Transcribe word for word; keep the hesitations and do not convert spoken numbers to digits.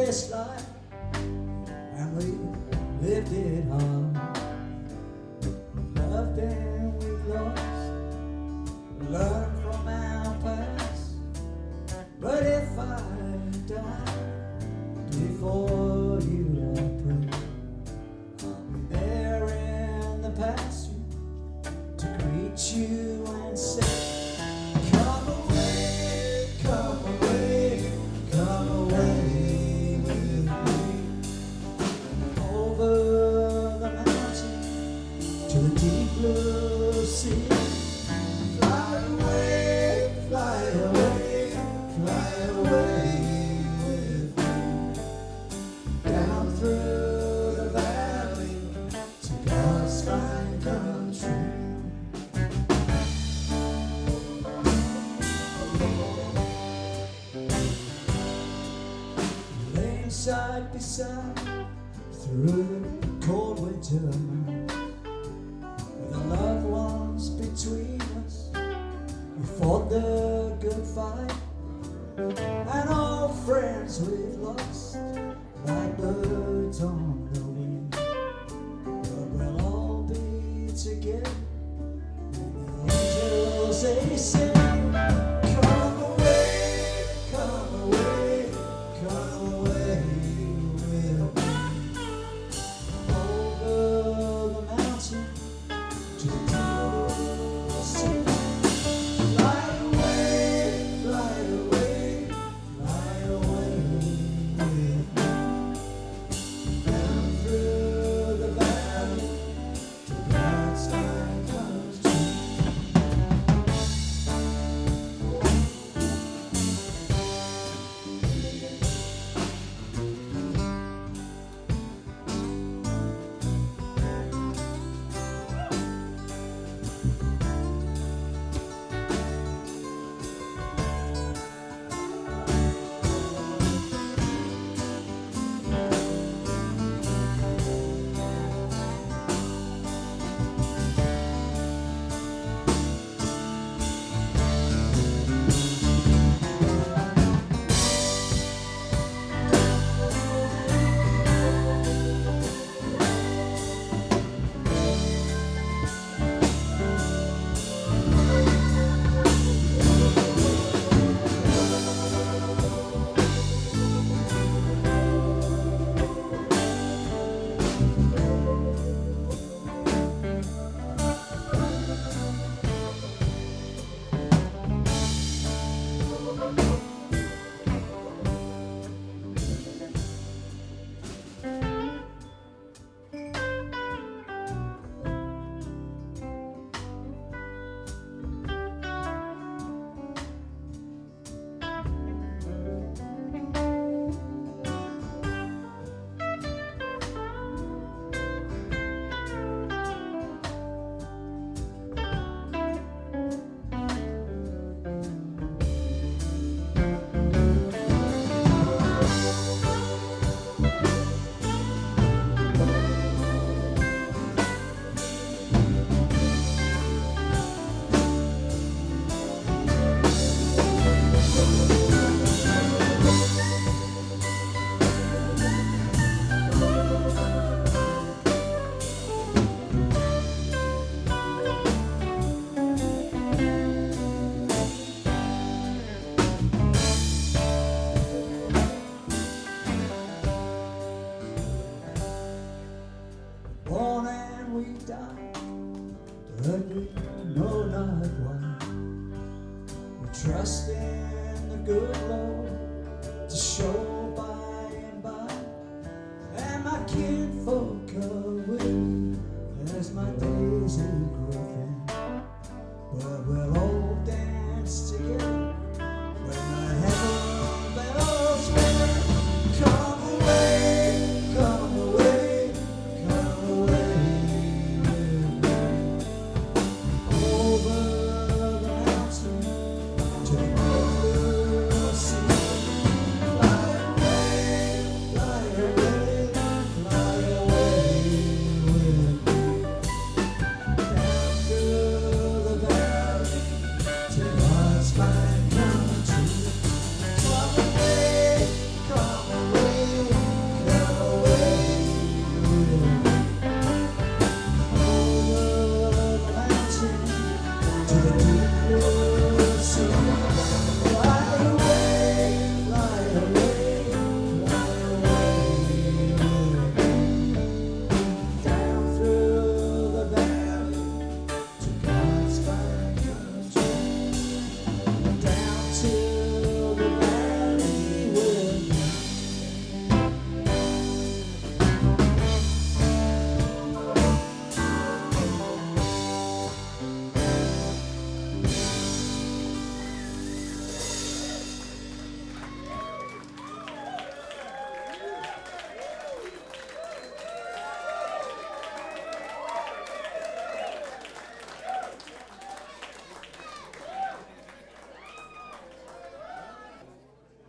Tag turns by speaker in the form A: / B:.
A: best life, and we lived it hard. Loved and we've lost, learned from our past. But if I die before you, I pray I'll be there in the pasture to greet you and say, blue sea. Fly away, fly away, fly away with me, down through the valley to God's fine country. Laying side by side through the cold winter night, the loved ones between us, we fought the good fight, and all friends we've lost, like birds on the wing. But we'll all be together when the angels they sing. Come away, come away, come away with me, over the mountain to the deep sea. Fly away, fly away, fly away with me, down through the valley to God's fine country. Born and we die, but we know not why. We trust in the good Lord to show